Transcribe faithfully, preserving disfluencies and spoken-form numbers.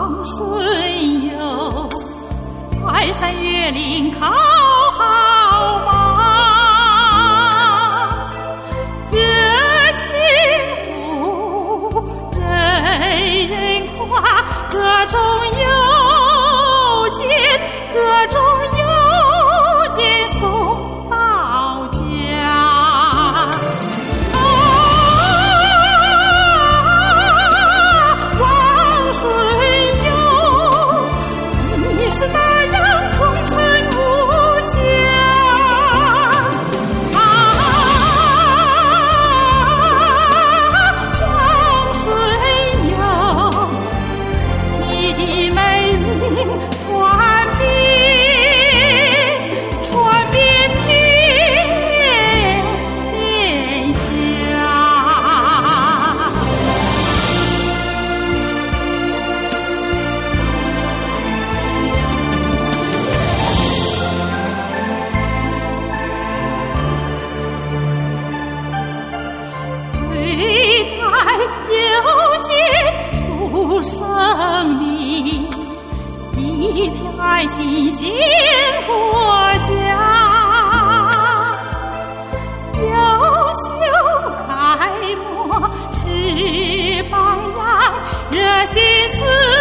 王孙友，翻山越岭靠好马，热情付，人人夸，歌中有见，歌中有见送到家。是那样忠诚无瑕啊！王孙友，你的美名传遍传遍天下。有见不生离，一片爱心献国家，优秀楷模是榜样，热心思